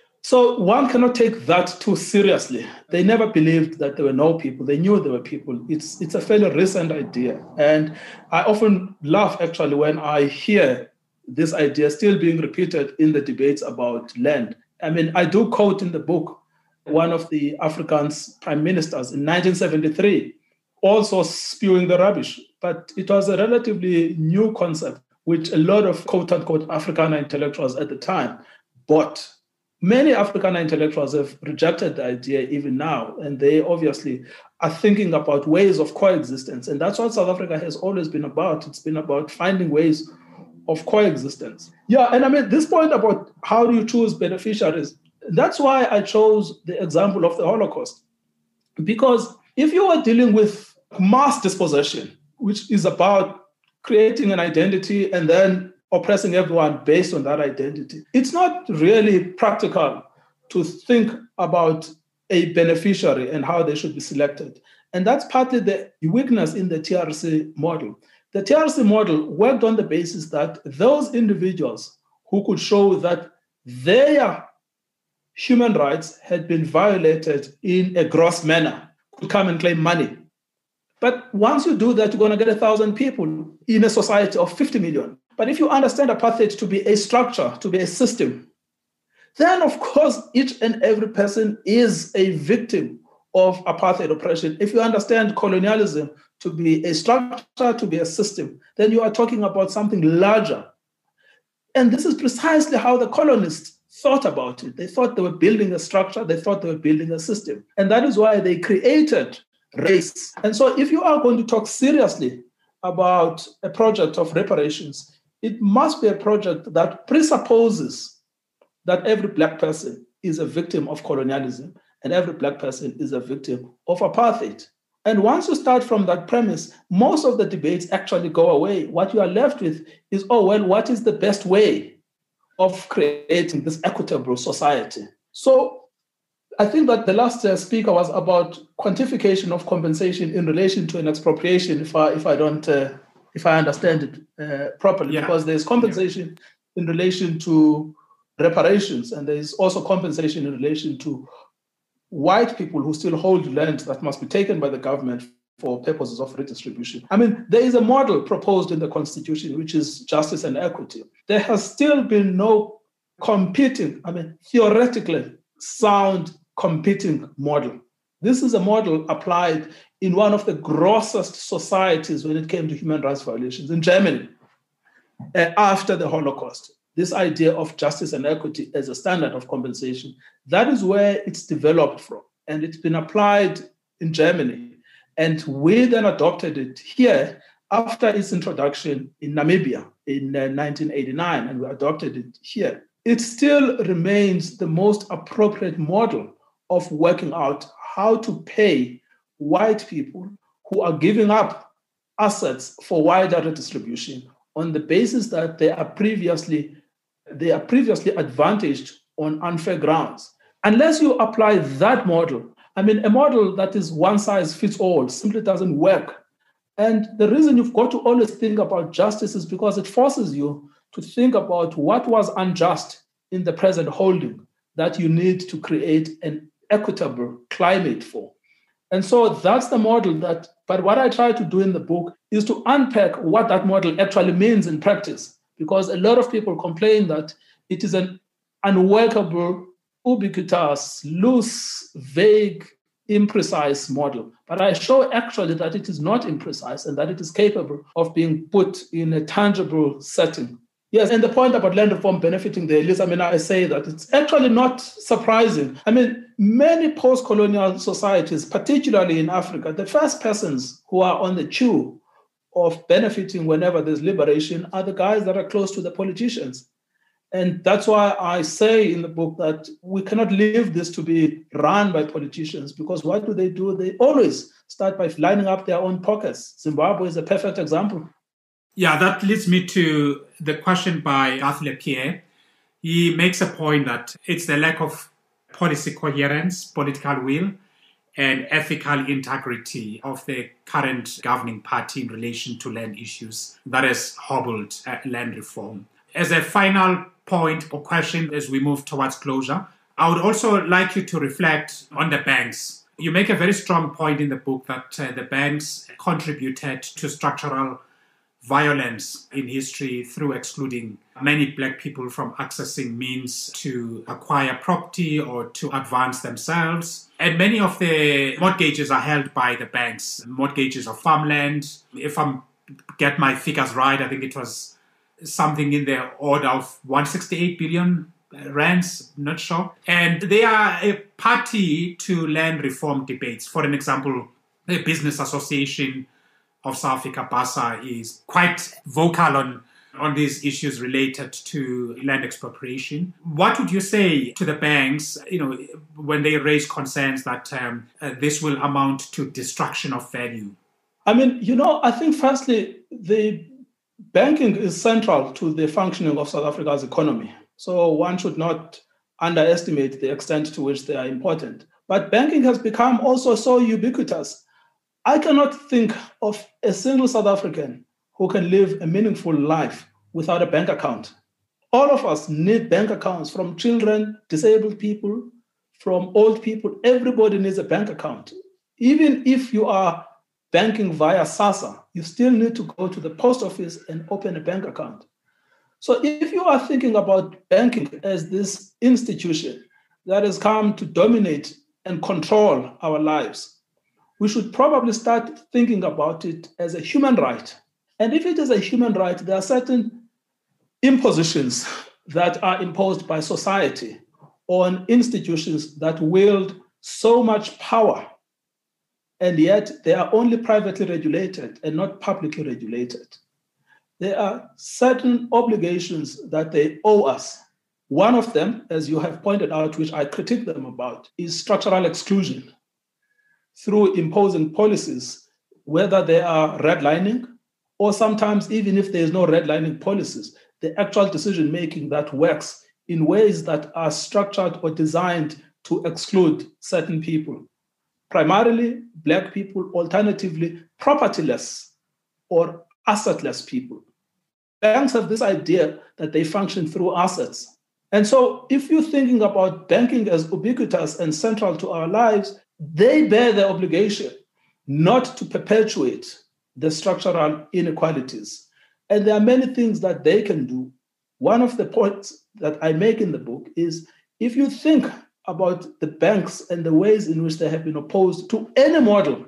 So one cannot take that too seriously. They never believed that there were no people. They knew there were people. It's a fairly recent idea. And I often laugh, actually, when I hear this idea still being repeated in the debates about land. I mean, I do quote in the book one of the Afrikaans prime ministers in 1973, also spewing the rubbish. But it was a relatively new concept, which a lot of quote-unquote Afrikaner intellectuals at the time bought. Many Afrikaner intellectuals have rejected the idea even now, and they obviously are thinking about ways of coexistence. And that's what South Africa has always been about. It's been about finding ways of coexistence. Yeah, and I mean, this point about how do you choose beneficiaries, that's why I chose the example of the Holocaust. Because if you are dealing with mass dispossession, which is about creating an identity and then oppressing everyone based on that identity, it's not really practical to think about a beneficiary and how they should be selected. And that's partly the weakness in the TRC model. The TRC model worked on the basis that those individuals who could show that their human rights had been violated in a gross manner could come and claim money. But once you do that, you're going to get 1,000 people in a society of 50 million. But if you understand apartheid to be a structure, to be a system, then of course each and every person is a victim of apartheid oppression. If you understand colonialism to be a structure, to be a system, then you are talking about something larger. And this is precisely how the colonists thought about it. They thought they were building a structure, they thought they were building a system. And that is why they created race. And so if you are going to talk seriously about a project of reparations, it must be a project that presupposes that every Black person is a victim of colonialism and every Black person is a victim of apartheid. And once you start from that premise, most of the debates actually go away. What you are left with is, what is the best way of creating this equitable society? So I think that the last speaker was about quantification of compensation in relation to an expropriation, if I understand it properly, because there's compensation in relation to reparations, and there's also compensation in relation to white people who still hold land that must be taken by the government for purposes of redistribution. I mean, there is a model proposed in the Constitution, which is justice and equity. There has still been no theoretically sound competing model. This is a model applied in one of the grossest societies when it came to human rights violations in Germany after the Holocaust. This idea of justice and equity as a standard of compensation, that is where it's developed from. And it's been applied in Germany. And we then adopted it here after its introduction in Namibia in 1989, and we adopted it here. It still remains the most appropriate model of working out how to pay white people who are giving up assets for wider redistribution on the basis that they are previously advantaged on unfair grounds. Unless you apply that model, a model that is one size fits all simply doesn't work. And the reason you've got to always think about justice is because it forces you to think about what was unjust in the present holding that you need to create an equitable climate for. And so that's the model but what I try to do in the book is to unpack what that model actually means in practice, because a lot of people complain that it is an unworkable, ubiquitous, loose, vague, imprecise model. But I show actually that it is not imprecise and that it is capable of being put in a tangible setting. Yes, and the point about land reform benefiting the elites, I say that it's actually not surprising. Many post-colonial societies, particularly in Africa, the first persons who are on the queue of benefiting whenever there's liberation are the guys that are close to the politicians. And that's why I say in the book that we cannot leave this to be run by politicians, because what do? They always start by lining up their own pockets. Zimbabwe is a perfect example. Yeah, that leads me to the question by Arthur Lepierre. He makes a point that it's the lack of policy coherence, political will, and ethical integrity of the current governing party in relation to land issues that has hobbled land reform. As a final point or question as we move towards closure, I would also like you to reflect on the banks. You make a very strong point in the book that the banks contributed to structural violence in history through excluding many Black people from accessing means to acquire property or to advance themselves. And many of the mortgages are held by the banks, mortgages of farmland. If I get my figures right, I think it was something in the order of 168 billion rands, not sure. And they are a party to land reform debates. For an example, the Business Association of South Africa, BASA, is quite vocal on these issues related to land expropriation. What would you say to the banks, when they raise concerns that this will amount to destruction of value? I think firstly, the banking is central to the functioning of South Africa's economy. So one should not underestimate the extent to which they are important. But banking has become also so ubiquitous. I cannot think of a single South African who can live a meaningful life without a bank account. All of us need bank accounts, from children, disabled people, from old people. Everybody needs a bank account. Even if you are banking via SASSA, you still need to go to the post office and open a bank account. So if you are thinking about banking as this institution that has come to dominate and control our lives, we should probably start thinking about it as a human right. And if it is a human right, there are certain impositions that are imposed by society on institutions that wield so much power, and yet they are only privately regulated and not publicly regulated. There are certain obligations that they owe us. One of them, as you have pointed out, which I critique them about, is structural exclusion through imposing policies, whether they are redlining, or sometimes even if there is no redlining policies, the actual decision-making that works in ways that are structured or designed to exclude certain people, primarily Black people, alternatively propertyless or assetless people. Banks have this idea that they function through assets. And so if you're thinking about banking as ubiquitous and central to our lives, they bear the obligation not to perpetuate the structural inequalities. And there are many things that they can do. One of the points that I make in the book is, if you think about the banks and the ways in which they have been opposed to any model,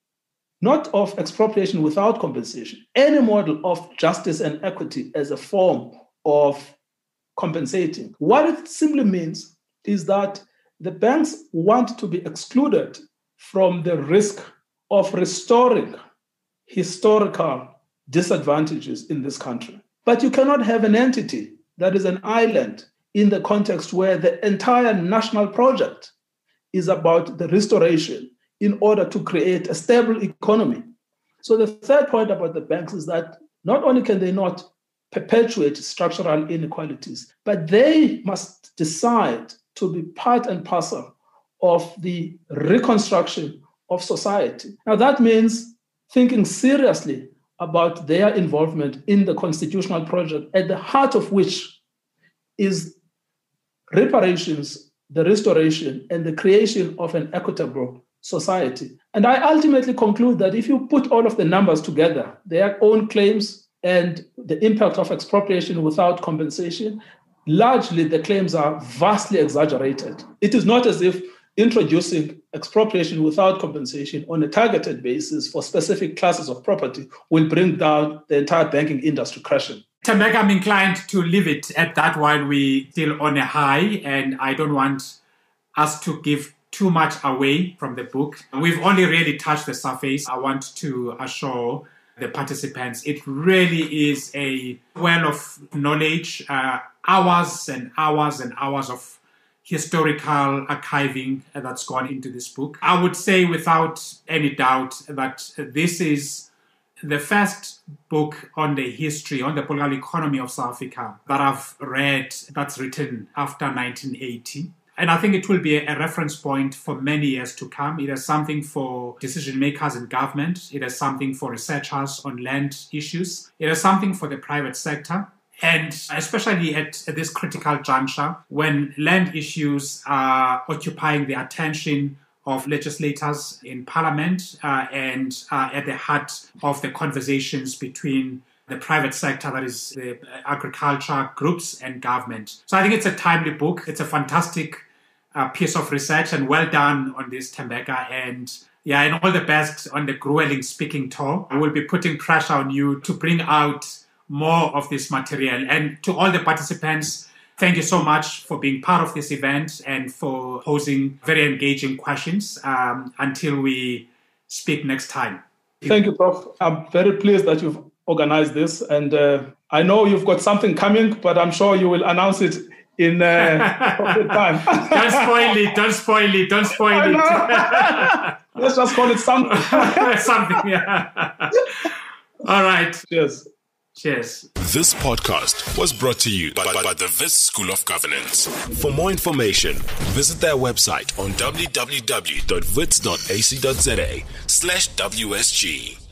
not of expropriation without compensation, any model of justice and equity as a form of compensating, what it simply means is that the banks want to be excluded from the risk of restoring historical disadvantages in this country. But you cannot have an entity that is an island in the context where the entire national project is about the restoration in order to create a stable economy. So the third point about the banks is that not only can they not perpetuate structural inequalities, but they must decide to be part and parcel of the reconstruction of society. Now that means thinking seriously about their involvement in the constitutional project, at the heart of which is reparations, the restoration, and the creation of an equitable society. And I ultimately conclude that if you put all of the numbers together, their own claims and the impact of expropriation without compensation, largely the claims are vastly exaggerated. It is not as if introducing expropriation without compensation on a targeted basis for specific classes of property will bring down the entire banking industry crashing. Thembeka, I'm inclined to leave it at that while we're still on a high, and I don't want us to give too much away from the book. We've only really touched the surface. I want to assure the participants it really is a well of knowledge, hours and hours and hours of historical archiving that's gone into this book. I would say without any doubt that this is the first book on the history, on the political economy of South Africa that I've read that's written after 1980. And I think it will be a reference point for many years to come. It is something for decision makers in government. It is something for researchers on land issues. It is something for the private sector. And especially at this critical juncture, when land issues are occupying the attention of legislators in parliament and at the heart of the conversations between the private sector, that is the agriculture groups, and government. So I think it's a timely book. It's a fantastic piece of research, and well done on this, Thembeka. And all the best on the grueling speaking tour. I will be putting pressure on you to bring out more of this material. And to all the participants, thank you so much for being part of this event and for posing very engaging questions. Until we speak next time. Thank you, Prof. I'm very pleased that you've organized this. And I know you've got something coming, but I'm sure you will announce it in appropriate time. Don't spoil it. Let's just call it something. Something, yeah. All right. Cheers. Cheers. This podcast was brought to you by the Wits School of Governance. For more information, visit their website on www.wits.ac.za/WSG.